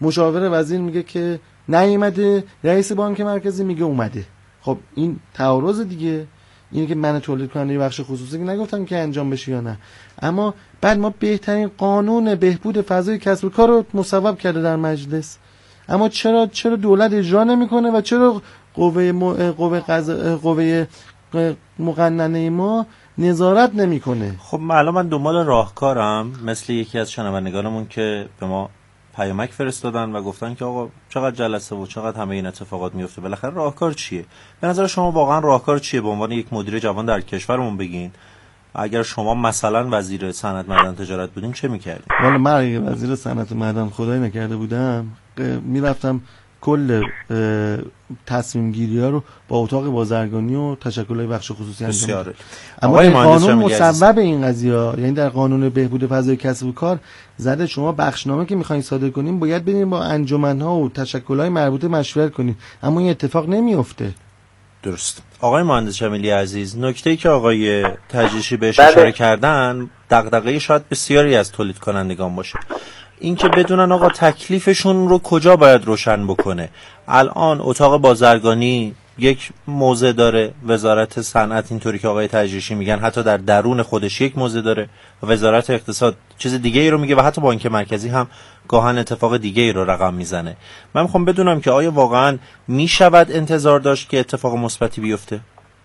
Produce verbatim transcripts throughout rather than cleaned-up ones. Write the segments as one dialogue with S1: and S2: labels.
S1: مشاور وزیر میگه که نیومده، رئیس بانک مرکزی میگه اومده. خب این تعارض دیگه. اینه که من تولید کننده بخش خصوصی که نگفتم که انجام بشه یا نه، اما بعد ما بهترین قانون بهبود فضای کسب و کار رو مصوب کرده در مجلس، اما چرا چرا دولت اجرا نمیکنه و چرا قوه م... قوه قضا... قوه مقننه ما نظارت نمیکنه؟
S2: خب الان من دنبال راهکارم، مثل یکی از شنوندگانمون که به ما پیامک فرستادن و گفتن که آقا چقدر جلسه و چقدر همه این اتفاقات میفته، بالاخره راهکار چیه؟ به نظر شما واقعا راهکار چیه؟ به عنوان یک مدیر جوان در کشورمون بگین، اگر شما مثلا وزیر صنعت معدن تجارت بودین چه میکردین؟
S1: والا من اگه وزیر صنعت معدن خدای نکرده بودم میرفتم کل تصمیم گیری ها رو با اتاق بازرگانی و تشکل‌های بخش خصوصی انجام میدم. اما این قانون مصوب این قضیه ها، یعنی در قانون بهبود فضای کسب و کار زده شما بخشنامه که میخواین صادر کنین باید برین با انجمن‌ها و تشکل‌های مربوطه مشورت کنین، اما این اتفاق نمیفته.
S2: درست. آقای مهندس جمیلی عزیز، نکته‌ای که آقای تجریشی بهش اشاره کردن دغدغه شاید بسیاری از تولید کنندگان باشه، این که بدونن آقا تکلیفشون رو کجا باید روشن بکنه. الان اتاق بازرگانی یک موضع داره، وزارت صنعت اینطوری که آقای تجریشی میگن حتی در درون خودش یک موضع داره، وزارت اقتصاد چیز دیگه ای رو میگه و حتی بانک مرکزی هم گاهن اتفاق دیگه ای رو رقم میزنه. من میخوام بدونم که آیا واقعا میشود انتظار داشت که اتفاق مثبتی بیفته؟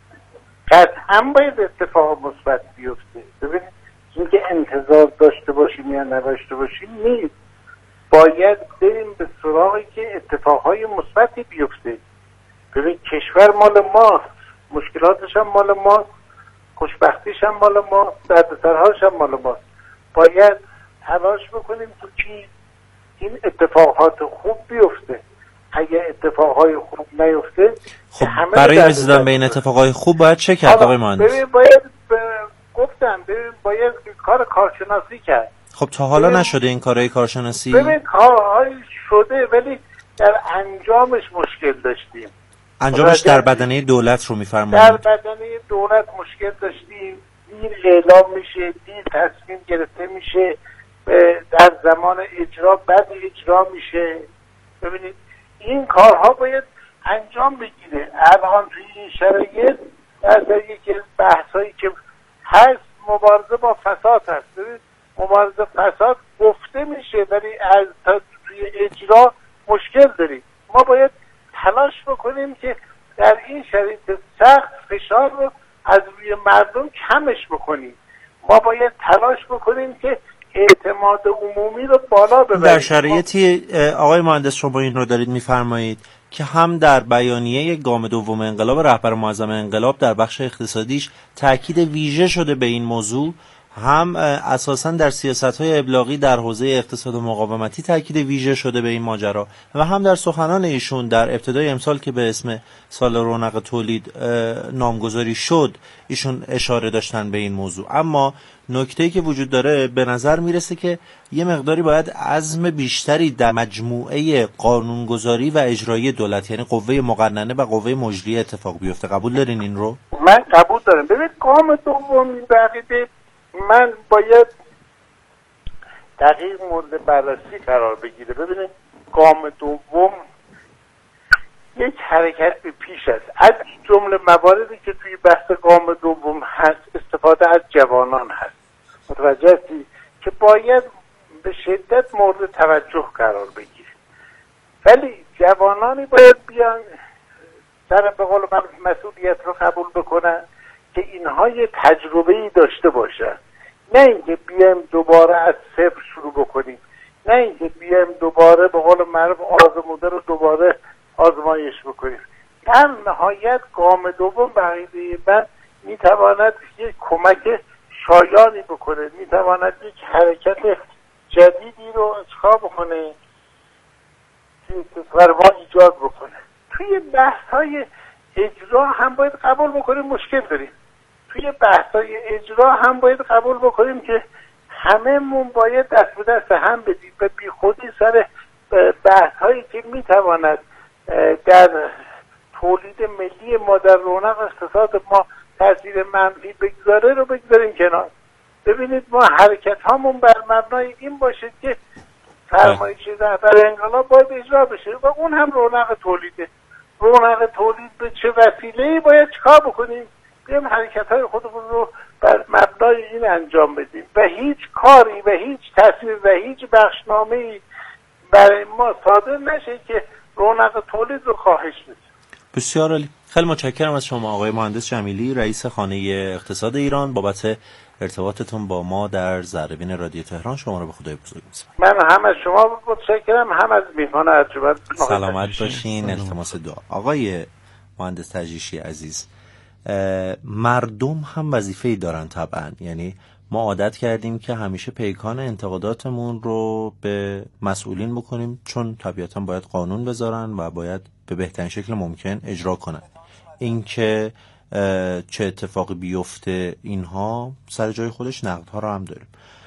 S3: قطعاً باید اتفاق مثبت بیفته. ببینید اینکه انتظار داشته باشیم یا نداشته باشیم نیست، باید بریم به سراغی که اتفاقهای مثبتی بیفته. ببین کشور مال ماست، مشکلاتش هم مال ماست، خوشبختیش هم مال ماست، دردسرهاش هم مال ماست. باید تلاش بکنیم تو که این اتفاقات خوب بیفته. اگه اتفاقهای خوب نیفته
S2: خب برای رسیدن به این اتفاقهای خوب باید چه کرد آقای مهندس؟
S3: ببین باید ب... گفتم ببین باید کار کارشناسی کرد.
S2: خب تا حالا ببین... نشده این کارهای کارشناسی؟
S3: ببین کارهای شده ولی در انجامش مشکل داشتیم.
S2: انجامش در بدنه دولت رو میفرمایید؟
S3: در بدنه دولت مشکل داشتیم، دیر اعلام میشه، دیر تصمیم گرفته میشه، در زمان اجرا بد اجرا میشه. ببینید این کارها باید انجام بگیره. الان توی این شرایط در یکی از بحثایی که هست مبارزه با فساد هست. ببینید مبارزه فساد گفته میشه ولی از تا توی اجرا مشکل داریم. ما باید تلاش بکنیم که در این شرایط سخت فشار رو از روی مردم کمش بکنیم. ما باید تلاش بکنیم که اعتماد عمومی رو بالا ببریم.
S2: در شرایطی آقای مهندس شما این رو دارید میفرمایید که هم در بیانیه گام دوم انقلاب رهبر معظم انقلاب در بخش اقتصادیش تاکید ویژه شده به این موضوع، هم اساساً در سیاست‌های ابلاغی در حوزه اقتصاد و مقاومتی تاکید ویژه شده به این ماجرا و هم در سخنان ایشون در ابتدای امسال که به اسم سال رونق تولید نامگذاری شد ایشون اشاره داشتن به این موضوع. اما نکته‌ای که وجود داره به نظر میرسه که یه مقداری باید عزم بیشتری در مجموعه قانونگذاری و اجرایی دولت یعنی قوه مقننه و قوه مجریه اتفاق بیفته. قبول دارین این رو؟
S3: من قبول دارم. ببین گام دوم بقیده من باید دقیق مورد بررسی قرار بگیره. ببینید گام دوم یک حرکت به پیش است. از جمله مواردی که توی بحث گام دوم هست استفاده از جوانان هست. متوجه هستی که باید به شدت مورد توجه قرار بگیره. ولی جوانانی باید بیان در به قول من مسئولیت رو قبول بکنن که اینها یه تجربه‌ای داشته باشن، نه اینکه بیایم دوباره از صفر شروع بکنیم، نه اینکه بیایم دوباره به قول معروف آزموده رو دوباره آزمایش بکنیم. در نهایت گام دوم بقیده من میتواند یک کمک شایانی بکنه، میتواند یک حرکت جدیدی رو اجرا بکنه که کشور ما ایجاد بکنه. توی بحث‌های اجرا هم باید قبول بکنیم مشکل داریم. توی بحث‌های اجرا هم باید قبول بکنیم که همه‌مون باید دست به دست هم بدیم و بی خودی سر بحث‌هایی که میتواند در تولید ملی ما در رونق اقتصاد ما تاثیر منفی بگذاره رو بگذاریم کنار. ببینید ما حرکت هامون بر مبنای این باشه که فرمایش رهبر انقلاب باید اجرا بشه و اون هم رونق تولیده. رونق تولید به چه وسیله‌ای باید چیکار بکنیم؟ بیایم حرکت‌های خودمون رو بر مبنای این انجام بدیم و هیچ کاری و هیچ تصمیم و هیچ بخشنامه‌ای برای ما صادر نشه که رونق تولید رو کاهش بده.
S2: بسیار عالی. خیلی متشکرم از شما آقای مهندس جمیلی، رئیس خانه اقتصاد ایران، بابت ارتباطتون با ما در ذره‌بین رادیو تهران. شما رو به خدای بزرگ می‌سپارم.
S3: من هم از شما متشکرم، هم از میهمان ارجمند.
S2: سلامت باشین. التماس دعا. آقای مهندس تجریشی عزیز، مردم هم وظیفه‌ای دارن طبعا. یعنی ما عادت کردیم که همیشه پیکان انتقاداتمون رو به مسئولین بکنیم، چون طبیعتا باید قانون بذارن و باید به بهترین شکل ممکن اجرا کنن. اینکه چه اتفاقی بیفته اینها سر جای خودش، نقدها رو هم داریم.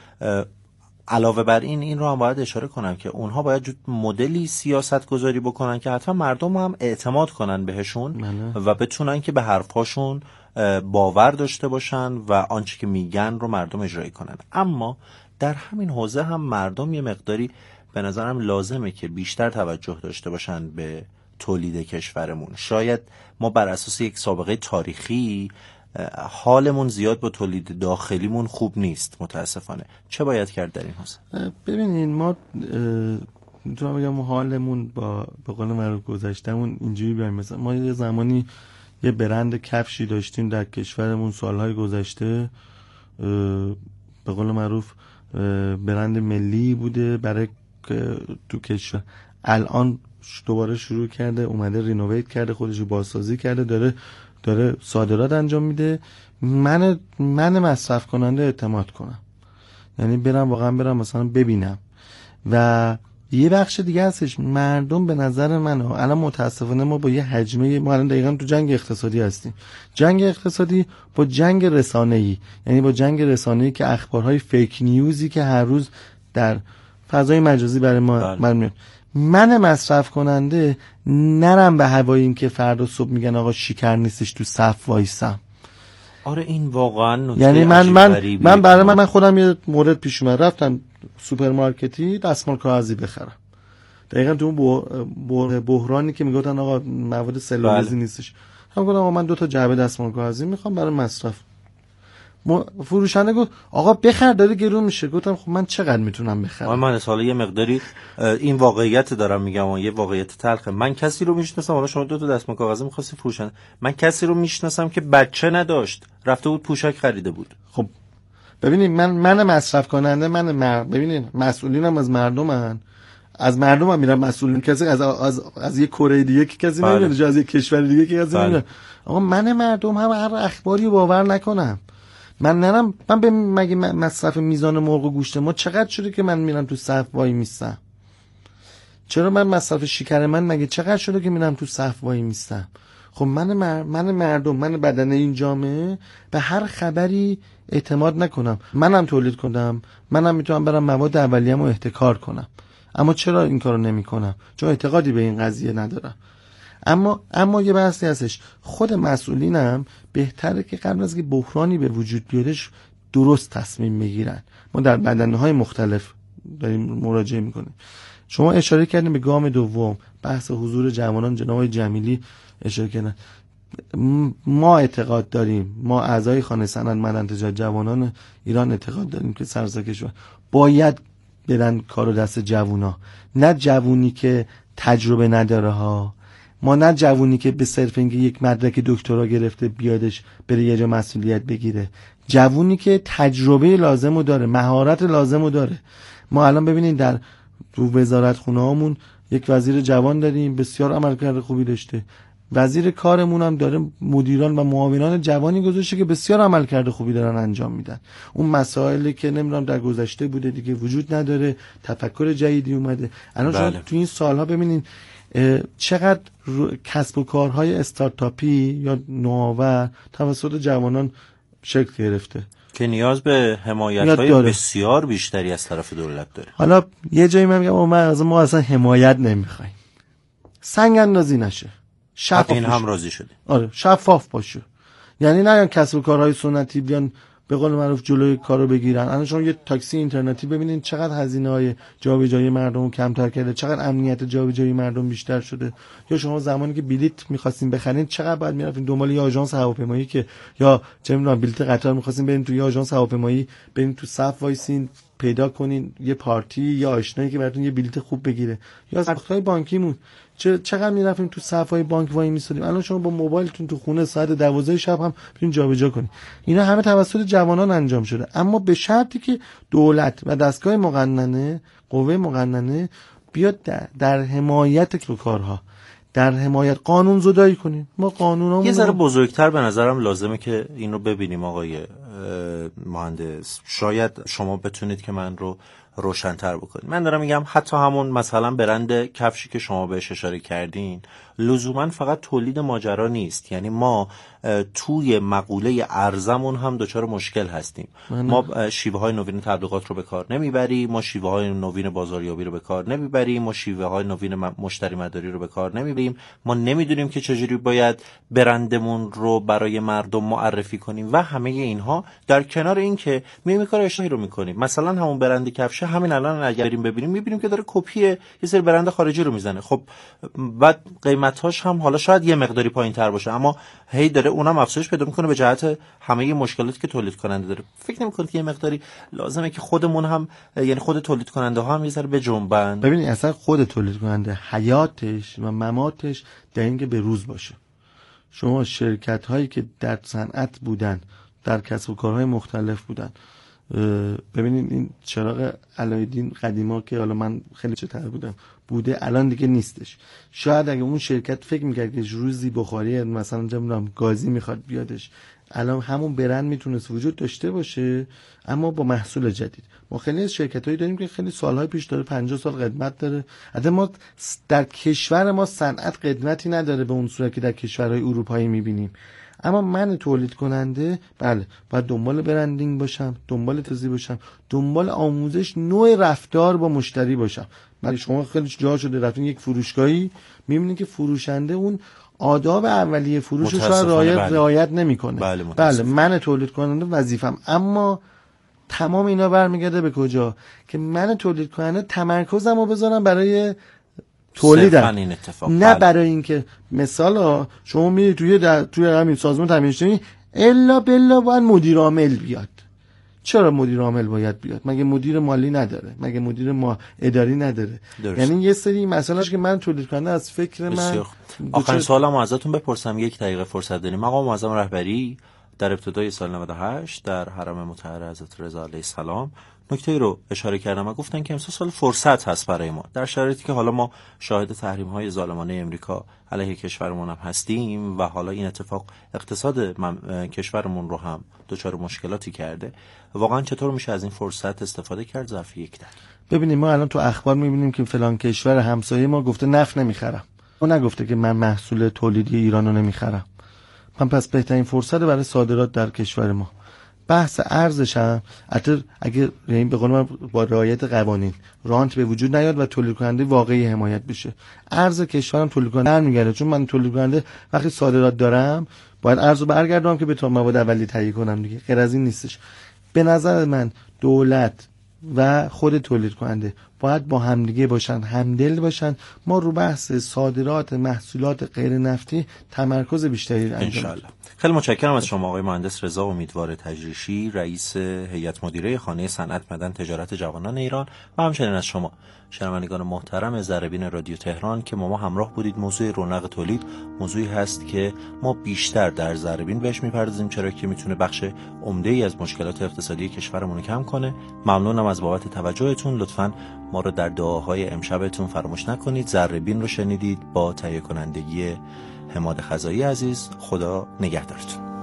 S2: علاوه بر این این رو هم باید اشاره کنم که اونها باید مدلی سیاست گذاری بکنن که حتما مردم هم اعتماد کنن بهشون منه. و بتونن که به حرفاشون باور داشته باشن و آنچه که میگن رو مردم اجرایی کنن. اما در همین حوزه هم مردم یه مقداری به نظرم لازمه که بیشتر توجه داشته باشن به تولید کشورمون. شاید ما بر اساس یک سابقه تاریخی حالمون زیاد با تولید داخلیمون خوب نیست متاسفانه. چه باید کرد در این حوزه؟
S1: ببینین ما میتونم بگم حالمون با به قول معروف گذشتمون اینجوری بیایم. مثلا ما یه زمانی یه برند کفشی داشتیم در کشورمون سالهای گذشته، به قول معروف برند ملی بوده برای تو کشور. الان دوباره شروع کرده، اومده رینوویت کرده، خودشو بازسازی کرده، داره داره صادرات انجام میده. من من مصرف کننده اعتماد کنم، یعنی برم واقعا برم مثلا ببینم. و یه بخش دیگه هستش، مردم به نظر من الان متاسفانه ما با یه حجمه، ما الان دقیقاً تو جنگ اقتصادی هستیم. جنگ اقتصادی با جنگ رسانه‌ای، یعنی با جنگ رسانه‌ای که اخبارهای فیک نیوزی که هر روز در فضای مجازی برای ما میاد. من مصرف کننده نرم به هواییم که فردا صبح میگن آقا شکر نیستش تو صف وایسم.
S2: آره این واقعا نکته
S1: یعنی من من من برای من, من خودم یه مورد پیش اومد، رفتم سوپرمارکتی دستمال کاغذی بخرم. دقیقاً تو اون بحرانی که میگفتن آقا مواد سلولیزی نیستش، هم گفتم آقا من دو تا جعبه دستمال کاغذی میخوام برای مصرف. فروشنده گفت آقا بخر داره گرون میشه. گفتم خب من چقدر میتونم بخرم؟
S2: من حالا یه مقداری این واقعیت دارم میگم و یه واقعیت تلخه. من کسی رو میشناسم، حالا شما دو تا دستمال کاغذی می‌خواستی فروشنده، من کسی رو میشناسم که بچه نداشت، رفته بود پوشک خریده بود.
S1: خب ببینید من من مصرف کننده، من مر... ببینید مسئولینم از مردمن، از مردم هم میرم مسئولین، کسی از از از یک کره دیگه که کسی بله. نمیره، از یک کشور دیگه که کسی بله. نمیره. آقا من مردم هم هر اخباری رو باور نکنم. من نرم من به مگه مصرف میزان مرغ و گوشت ما چقدر شده که من میرم تو صف وای میستم؟ چرا من مصرف شکر من مگه چقدر شده که میرم تو صف وای میستم؟ خب من مر... من مردم، من بدن این جامعه به هر خبری اعتماد نکنم. منم تولید کنم، منم میتونم برم مواد اولیه‌مو احتکار کنم. اما چرا این کارو نمیکنم؟ چون اعتقادی به این قضیه ندارم. اما اما یه بحثی هستش، خود مسئولینم بهتره که قبل از که بحرانی به وجود بیادش درست تصمیم بگیرن. ما در بدنه‌های مختلف داریم مراجعه میکنیم. شما اشاره کردین به گام دوم، بحث حضور جوانان، جناب آقای جمیلی اشاره کردن. ما اعتقاد داریم، ما اعضای خانه سندمندان جوانان ایران اعتقاد داریم که سراسر کشور باید بدن کارو دست جوونا، نه جوونی که تجربه نداره ها. ما نه جوونی که به صرف اینکه یک مدرک دکترا گرفته بیادش بره یه جا مسئولیت بگیره، جوونی که تجربه لازمو داره، مهارت لازمو داره. ما الان ببینید در تو وزارت خونه هامون یک وزیر جوان داریم، بسیار عملکرد خوبی داشته. وزیر کارمون هم داره مدیران و معاونان جوانی گذاشته که بسیار عملکرد خوبی دارن انجام میدن. اون مسائلی که نمیدونم در گذشته بوده دیگه وجود نداره، تفکر جدیدی اومده. الان شما تو این سالها ببینید چقدر کسب و کارهای استارتاپی یا نوآور توسط جوانان شکل گرفته
S2: که نیاز به حمایت‌های بسیار بیشتری از طرف دولت داره.
S1: حالا یه جایی من میگم ما از ما اصلا حمایت نمیخوایم، سنگ اندازی نشه، شفاف
S2: این هم راضی شده.
S1: آره شفاف باشه. یعنی نه کسب و کارهای سنتی بیان به قول معروف جلوی کارو بگیرن. الان شما یه تاکسی اینترنتی ببینید چقدر هزینه‌های جابجایی مردم رو کمتر کرده، چقدر امنیت جابجایی مردم بیشتر شده. یا شما زمانی که بلیط می‌خواستین بخرین چقدر بعد می‌رفتین دنبال یه آژانس هواپیمایی که یا چه می‌دونم بلیط قطار می‌خواستین برین تو یه آژانس هواپیمایی، برین تو صف وایسین پیدا کنین یه پارتی یا آشنایی که براتون یه بلیط خوب بگیره. یا از کارت‌های بانکیمون چه چقدر میرفتیم تو صف‌های بانک وای می‌سادیم. الان شما با موبایلتون تو خونه ساعت دوازده شب هم میتونید جابجا کنید. اینا همه توسط جوانان انجام شده، اما به شرطی که دولت و دستگاه مقننه، قوه مقننه بیاد در, در حمایت کارها، در حمایت قانون زدایی کنیم. ما قانونامون
S2: یه ذره بزرگتر به نظرم لازمه که این رو ببینیم آقای مهندس. شاید شما بتونید که من رو روشن‌تر بکنید. من دارم میگم حتی همون مثلا برند کفشی که شما بهش اشاره کردین لزوما فقط تولید ماجرا نیست. یعنی ما توی مقوله ارزمون هم دچار مشکل هستیم. من ما شیوه های نوین تبلیغات رو به کار نمیبریم، ما شیوه های نوین بازاریابی رو به کار نمیبریم، ما شیوه های نوین مشتری مداری رو به کار نمیبریم. ما نمیدونیم که چجوری باید برندمون رو برای مردم معرفی کنیم و همه اینها در کنار این که میایم کار اشتباهی رو میکنیم. مثلا همون برند کفش همین الان اگر بریم ببینیم میبینیم که داره کپی یه سری برند خارجی رو میزنه. خب بعد قیمتاش هم حالا شاید یه مقداری پایین‌تر باشه اما هی داره اونم افزایش پیدا میکنه به جهت همه مشکلاتی که تولید کننده داره. فکر نمی‌کنید یه مقداری لازمه که خودمون هم یعنی خود تولید کننده ها هم یه ذره بجنبن؟
S1: ببینید اصلا خود تولید کننده حیاتش و مماتش در اینکه به روز باشه. شما شرکت هایی که در صنعت بودن، در کسب و کارهای مختلف بودن، ببینید این چراغ علایالدین قدیما که حالا من خیلی چتر بودم بوده الان دیگه نیستش. شاید اگه اون شرکت فکر میکرد که روزی بخاری مثلا چه گازی میخواد بیادش، الان همون برند میتونست وجود داشته باشه اما با محصول جدید. ما خیلی از شرکتایی داریم که خیلی سالهای پیش داره، پنجاه سال قدمت داره. البته ما در کشور ما صنعت قدمتی نداره به اون صورت که در کشورهای اروپایی میبینیم. اما من تولید کننده بله باید دنبال برندینگ باشم، دنبال توضیح باشم، دنبال آموزش نوع رفتار با مشتری باشم. ولی شما خیلی جا شده رفتین یک فروشگاهی میبینید که فروشنده اون آداب اولیه فروشش رو رعایت بله. رعایت نمیکنه.
S2: بله,
S1: بله من تولید کننده وظیفم، اما تمام اینا برمیگرده به کجا؟ که من تولید کننده تمرکزم رو بذارم برای تولیدم، نه برای اینکه مثلا شما میری توی در... توی همین سازمان تامین اجتماعی الا بلا باید مدیر عامل بیاد. چرا مدیر عامل باید بیاد؟ مگه مدیر مالی نداره؟ مگه مدیر ما اداری نداره؟ درست. یعنی یه سری مسائلش که من تولید کننده از فکر من.
S2: آخرین سوالم ازتون بپرسم، یک دقیقه فرصت داریم. مقام معظم رهبری در ابتدای سال نود و هشت در حرم مطهر حضرت رضا علیه السلام نکته رو اشاره کردم و گفتن که امسال سال فرصت هست برای ما، در شرایطی که حالا ما شاهد تحریم‌های ظالمانه امریکا علیه کشورمون هم هستیم و حالا این اتفاق اقتصاد کشورمون رو هم دچار مشکلاتی کرده. واقعا چطور میشه از این فرصت استفاده کرد ظرف یک دقیقه؟
S1: ببینید ما الان تو اخبار میبینیم که فلان کشور همسایه ما گفته نفت نمیخرم، اون نگفته که من محصول تولیدی ایرانو نمیخرم. من پس بهترین فرصت برای صادرات در کشور ما. بحث ارزش هم حتی اگه این به قول من با رعایت قوانین رانت به وجود نیاد و تولید کننده واقعی حمایت بشه، ارز کشورم تولید کننده برمیگرده. چون من تولید کننده وقتی صادرات دارم باید ارزو برگردونم که بتونم مواد اولیه تهیه کنم دیگه، غیر از این نیستش. به نظر من دولت و خود تولید کننده باید با همدیگه باشن، همدل باشن. ما رو بحث صادرات محصولات غیر نفتی تمرکز بیشتری انجام بدیم.
S2: خیلی متشکرم از شما آقای مهندس رضا امیدوار تجریشی، رئیس هیئت مدیره خانه صنعت معدن تجارت جوانان ایران، و همچنین از شما شنوندگان محترم ذره‌بین رادیو تهران که ما ما همراه بودید. موضوع رونق تولید موضوعی هست که ما بیشتر در ذره‌بین بهش میپردازیم، چرا که میتونه بخش عمده‌ای از مشکلات اقتصادی کشورمون رو کم کنه. ممنونم از بابت توجهتون. لطفاً ما رو در دعاهای امشبتون فراموش نکنید. ذره‌بین رو شنیدید با تهیه کنندگی حماد خزایی عزیز. خدا نگهدارتون.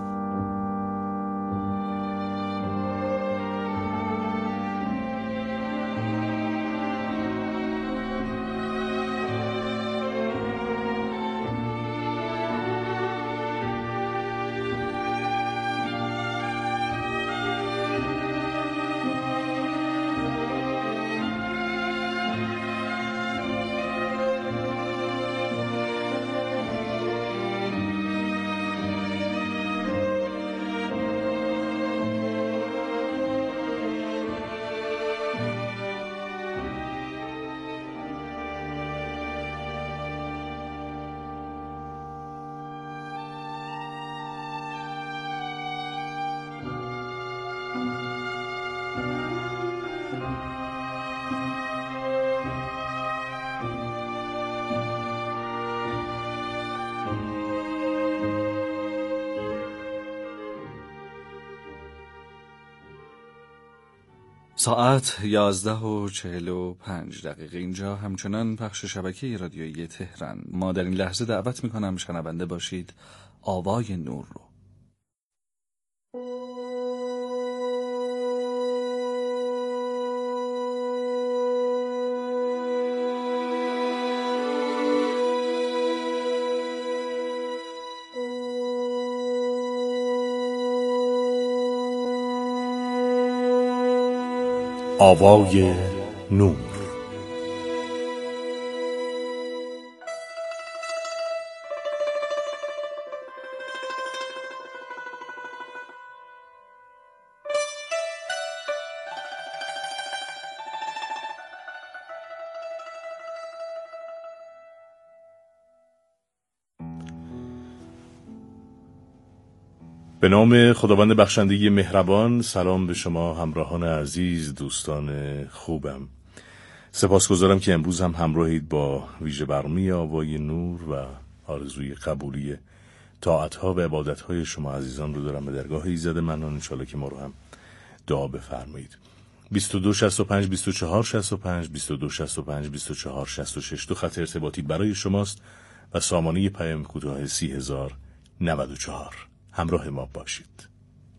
S4: ساعت یازده و چهل و پنج دقیقه. اینجا همچنان پخش شبکه رادیویی تهران. ما در این لحظه دعوت میکنم شنونده باشید آوای نور رو.
S5: آوای نور. به نام خداوند بخشنده مهربان. سلام به شما همراهان عزیز، دوستان خوبم. سپاسگزارم که امروز هم همراهید با ویژه برنامه آوای نور و آرزوی قبولی طاعت‌ها و عبادت‌های شما عزیزان رو دارم به درگاه ایزد منان. انشالله که ما رو هم دعا بفرمایید. بیست و دو شصت و پنج بیست و چهار شصت و پنج بیست و دو شصت و پنج بیست و چهار شصت و شش دو خط ارتباطی برای شماست و سامانه پیام کوتاه سی هزار و نود و چهار. همراه ما باشید.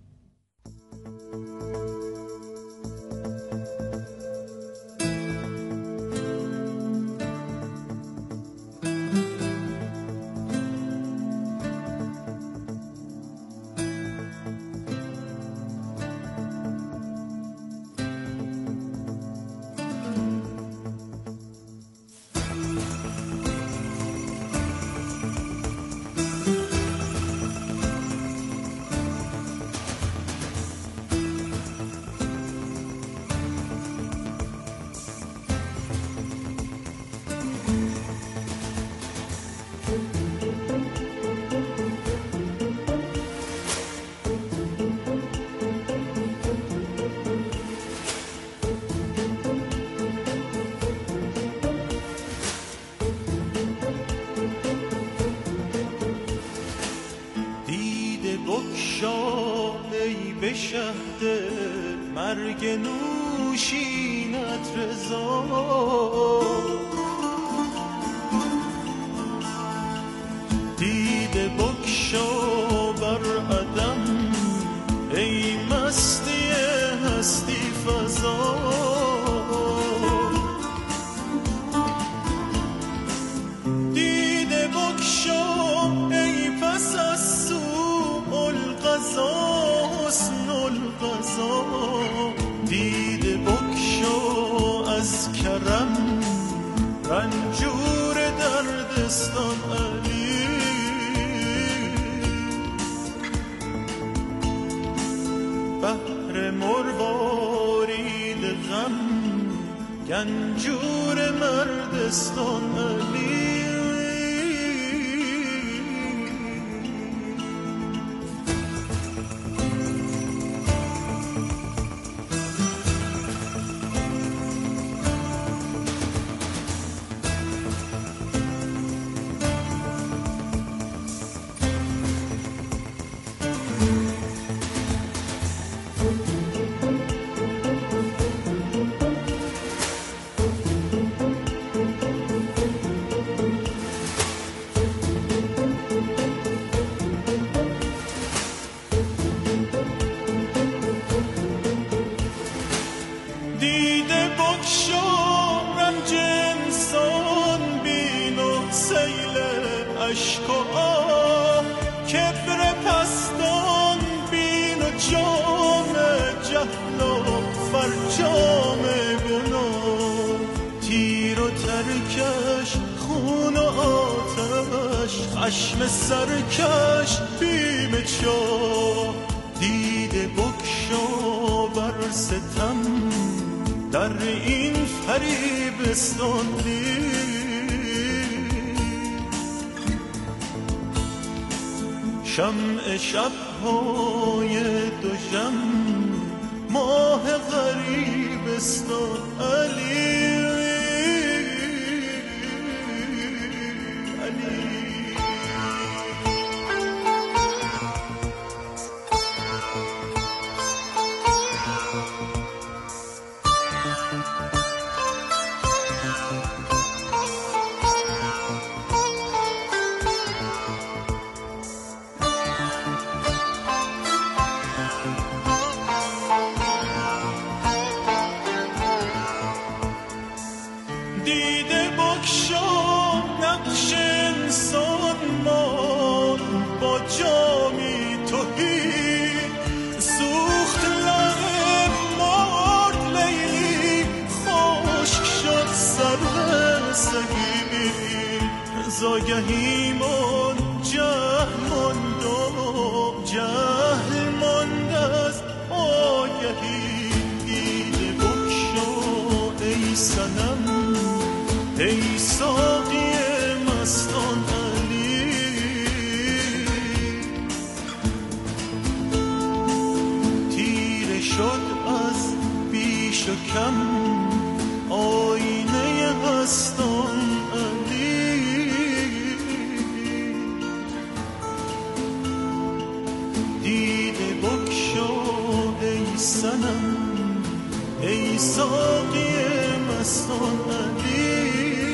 S6: به شهد مرگ نوشینت رضا، دیده بگشا بر عدم ای مستی هستی فضا، دیده بگشا ای پس از سوء القضا حسن القضا، دیده بگشا از کرم رنجور دردستان علی، بحر مروارید غم گنجور مردستان علی. خشم سرکش بیم چاه، دیده بگشا بر ستم در این فریبستان لی، شمع شب‌های دوژم ماه غریبستان علی، علی. زاگهی من جهل ماند و جهل ماند از آگهی دیده بکشا ای صنم ای ساقی مستان علی تیره شد از بیش و کم آینه هستان علی دیده بکشا ای صنم ای ساقی مستان علی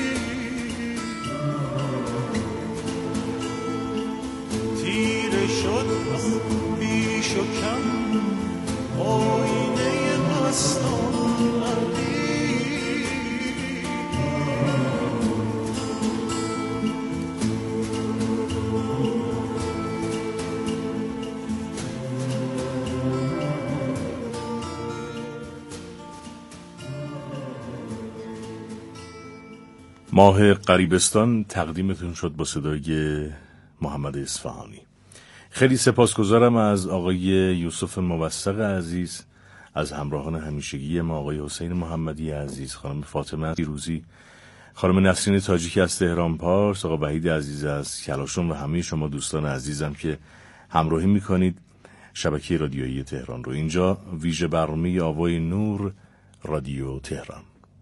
S6: تیره شد از بیش و کم آینه مستان علی
S5: ماه غریبستان تقدیمتون شد با صدای محمد اصفهانی. خیلی سپاسگزارم از آقای یوسف موثق عزیز، از همراهان همیشگی ما آقای حسین محمدی عزیز، خانم فاطمه دیروزی، خانم نسرین تاجیکی از تهران پارس، آقا وحید عزیز از کلاشون و همه شما دوستان عزیزم که همراهی میکنید شبکه رادیویی تهران رو. اینجا ویژه برنامه آوای نور رادیو تهران.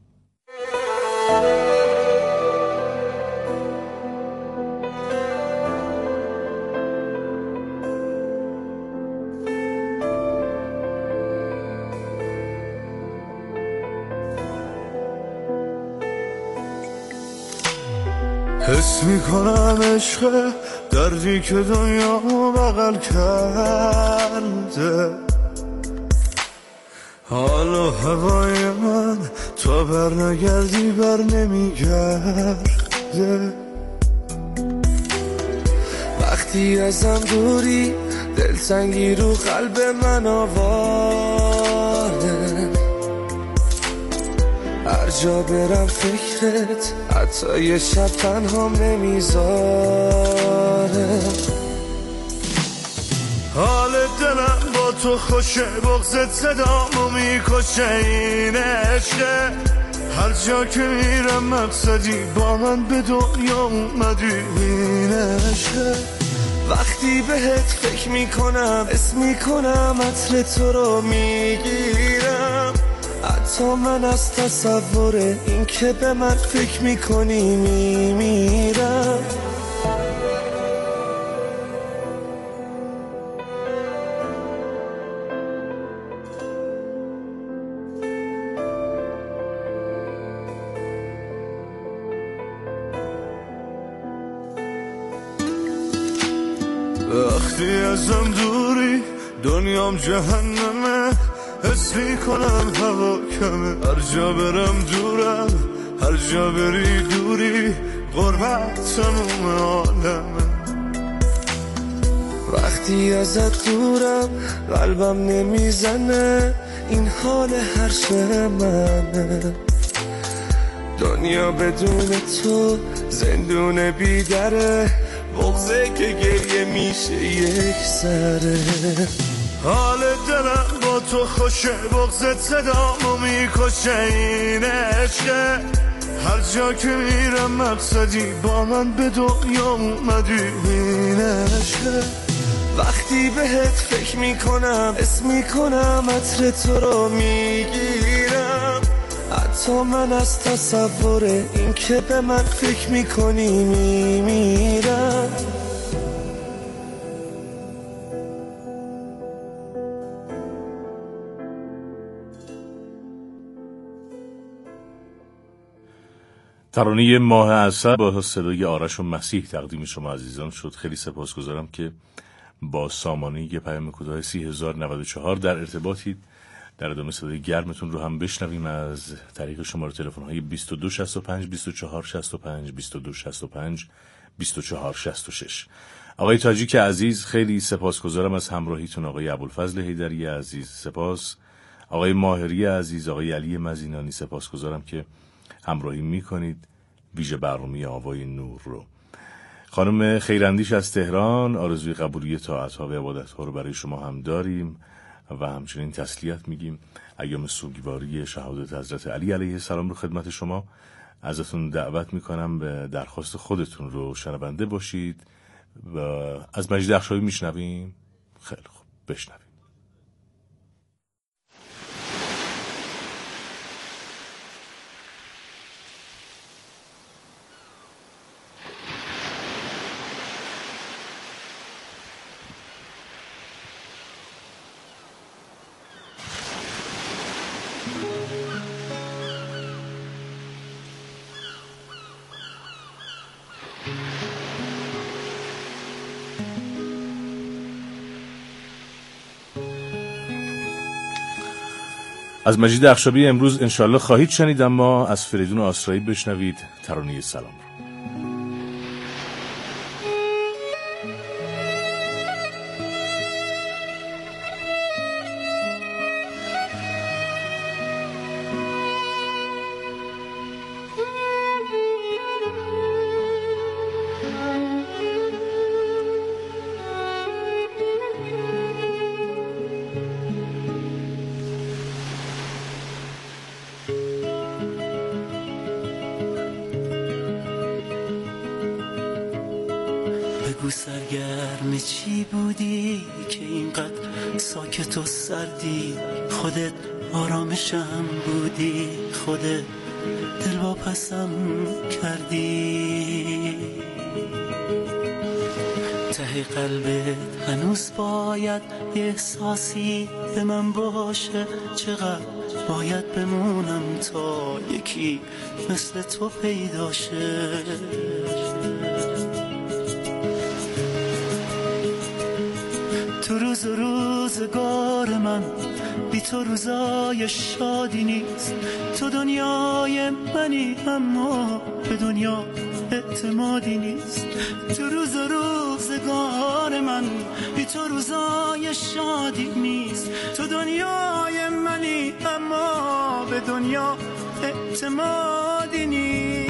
S6: حس میکنم عشق دردی که دنیا بغل کرده حالا هوای من تا بر نگردی بر نمیگرده وقتی ازم دوری دلتنگی رو قلب من آواره هر جا برم فکرت حتی یه شب تنهام نمیذاره حال دلم با تو خوشه بغضت صدامو میکشه این عشقه هر جا که میرم مقصدی با من به دنیا اومدی این عشقه وقتی بهت فکر میکنم اسم میکنم عطر تو رو میگیرم حتی من از تصور این که به من فکر میکنی میمیرم وقتی ازم دوری دنیام جهنمه حس میکنم هوا کمه هر جا برم دورم هر جا بری دوری غربت تموم عالمه وقتی ازت دورم قلبم نمیزنه این حال هرش منه دنیا بدون تو زندون بیدره بغضه که گریه میشه یک سره حال دلم با تو خوشه بغضت صدامو میکشه این عشقه هر جا که میرم مقصدی با من به دنیا اومدی این عشقه وقتی بهت فکر میکنم اسم میکنم عطر تو رو میگیرم حتی من از تصور این که به من فکر میکنی میمیرم
S5: ترانه ماه عسل با صدای آرش و مسیح تقدیم شما عزیزان شد. خیلی سپاسگزارم که با سامانه پیام کوتاه سی هزار و نود و چهار در ارتباطید. در ادامه صدای گرمتون رو هم بشنویم از طریق شماره تلفن های بیست و دو شصت و پنج بیست و چهار شصت و پنج بیست و دو شصت و پنج بیست و چهار شصت و شش. آقای تاجیک عزیز خیلی سپاسگزارم از همراهیتون. آقای ابوالفضل حیدری عزیز سپاس. آقای ماهری عزیز، آقای علی مزینانی سپاسگزارم که همراهی میکنید ویژه برنامه آوای نور رو. خانم خیراندیش از تهران آرزوی قبولی طاعت‌ها و عبادت‌ها رو برای شما هم داریم و همچنین تسلیت میگیم. ایام سوگواری شهادت حضرت علی علیه السلام رو خدمت شما ازتون دعوت میکنم به درخواست خودتون رو شنونده باشید و از مجید اخشابی میشنویم. خیلی خوب، بشنویم. از مجید اخشابی امروز انشالله خواهید شنید، اما از فریدون آسرایی بشنوید ترانه سلام رو.
S7: بگو سرگرم چی بودی که اینقدر ساکت و سردی؟ خودت آرامشم بودی، خودت دل واپسم کردی. ته قلبت هنوز باید یه احساسی به من باشه. چقدر باید بمونم تا یکی مثل تو پیدا شه. تو روز روزگار من بی تو روزای شادی نیست. تو دنیای منی اما به دنیا اعتمادی نیست. تو روز روزگار من بی تو روزای شادی نیست. تو دنیای منی اما به دنیا اعتمادی نیست.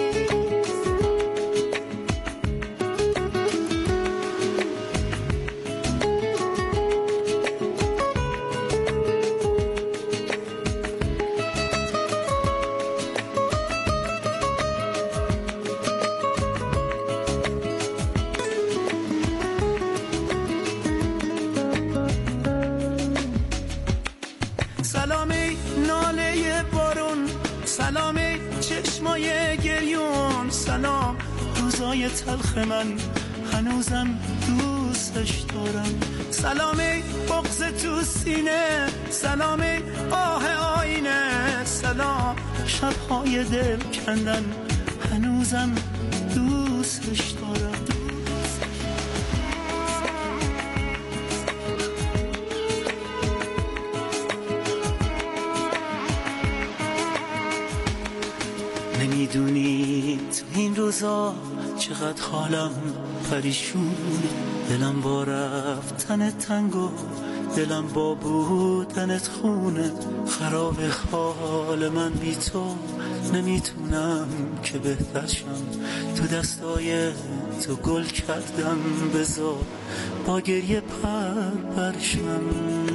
S7: سلامی ناله بارون، سلامی چشمای گریون، سلام روزای تلخ من هنوزم دوستش دارم. سلامی بغض تو سینه، سلامی آه آینه، سلام شبهای دل کندن هنوزم دوستش دارم. نمیدونی تو این روزا چقدر حالم پریشونه. دلم با رفتن تنگو، دلم با بودنت خونه. خراب حال من بی تو، نمیتونم که بهتر شم. تو دستای تو گل کردم، بذار با گریه پر پرشم.